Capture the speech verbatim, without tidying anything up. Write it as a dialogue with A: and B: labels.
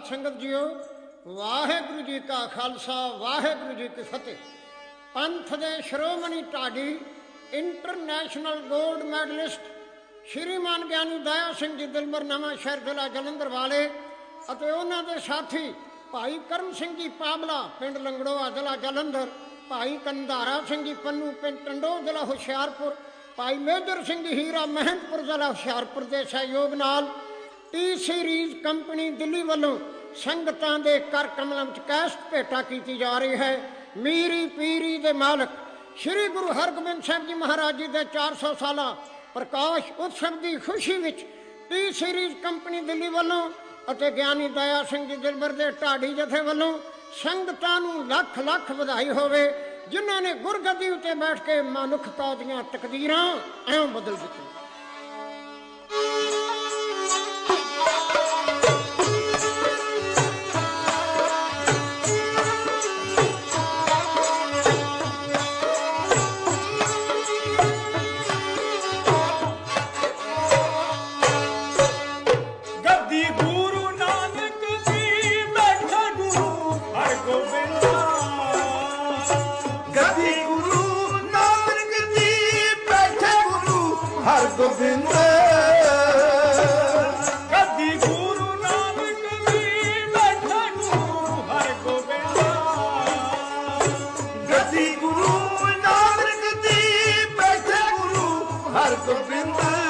A: साध संगत जीओ, वाहेगुरु जी का खालसा वाहेगुरु जी की फतेह। पंथ दे श्रोमणी ढाडी इंटरनेशनल गोल्ड मैडलिस्ट श्रीमान ज्ञानी दया सिंह जी दिलबर नवा शहर जिला जलंधर वाले ਅਤੇ ਉਹਨਾਂ ਦੇ ਸਾਥੀ ਭਾਈ ਕਰਮ ਸਿੰਘ ਜੀ ਪਾਬਲਾ ਪਿੰਡ ਲੰਗੜੋਆ ਜ਼ਿਲ੍ਹਾ ਜਲੰਧਰ, ਭਾਈ ਕੰਧਾਰਾ ਸਿੰਘ ਜੀ ਪੰਨੂ ਪਿੰਡ ਟੰਡੋ ਜ਼ਿਲ੍ਹਾ ਹੁਸ਼ਿਆਰਪੁਰ, ਭਾਈ ਮੇਜਰ ਸਿੰਘ ਜੀ ਹੀਰਾ ਮਹਿੰਦਪੁਰ ਜ਼ਿਲ੍ਹਾ ਹੁਸ਼ਿਆਰਪੁਰ ਦੇ ਸਹਿਯੋਗ ਨਾਲ ਟੀ ਸੀਰੀਜ਼ ਕੰਪਨੀ ਦਿੱਲੀ ਵੱਲੋਂ ਸੰਗਤਾਂ ਦੇ ਕਰ ਕਮਲਾਂ ਵਿੱਚ ਕੈਸਟ ਭੇਟਾ ਕੀਤੀ ਜਾ ਰਹੀ ਹੈ। ਮੀਰੀ ਪੀਰੀ ਦੇ ਮਾਲਕ ਸ਼੍ਰੀ ਗੁਰੂ ਹਰਗੋਬਿੰਦ ਸਾਹਿਬ ਜੀ ਮਹਾਰਾਜ ਜੀ ਦੇ ਚਾਰ ਸੌ ਸਾਲਾ ਪ੍ਰਕਾਸ਼ ਉਤਸਵ ਦੀ ਖੁਸ਼ੀ ਵਿੱਚ ਟੀ ਸੀਰੀਜ਼ ਕੰਪਨੀ ਦਿੱਲੀ ਵੱਲੋਂ ਅਤੇ ਗਿਆਨੀ ਦਇਆ ਸਿੰਘ ਜੀ ਦਿਲਬਰ ਦੇ ਢਾਡੀ ਜਥੇ ਵੱਲੋਂ ਸੰਗਤਾਂ ਨੂੰ ਲੱਖ ਲੱਖ ਵਧਾਈ ਹੋਵੇ, ਜਿਨ੍ਹਾਂ ਨੇ ਗੁਰਗੱਦੀ ਉੱਤੇ ਬੈਠ ਕੇ ਮਨੁੱਖਤਾ ਦੀਆਂ ਤਕਦੀਰਾਂ ਐਂ ਬਦਲ ਦਿੱਤੀਆਂ।
B: ਗੋਬਿੰਦ ਗੱਦੀ ਗੁਰੂ ਨਾਨਕ ਦੀ ਬੈਠਾ ਗੁਰੂ ਹਰ ਗੋਬਿੰਦ, ਗੱਦੀ ਗੁਰੂ ਨਾਨਕ ਦੀ ਬੈਠਾ ਗੁਰੂ ਹਰ ਗੋਬਿੰਦ।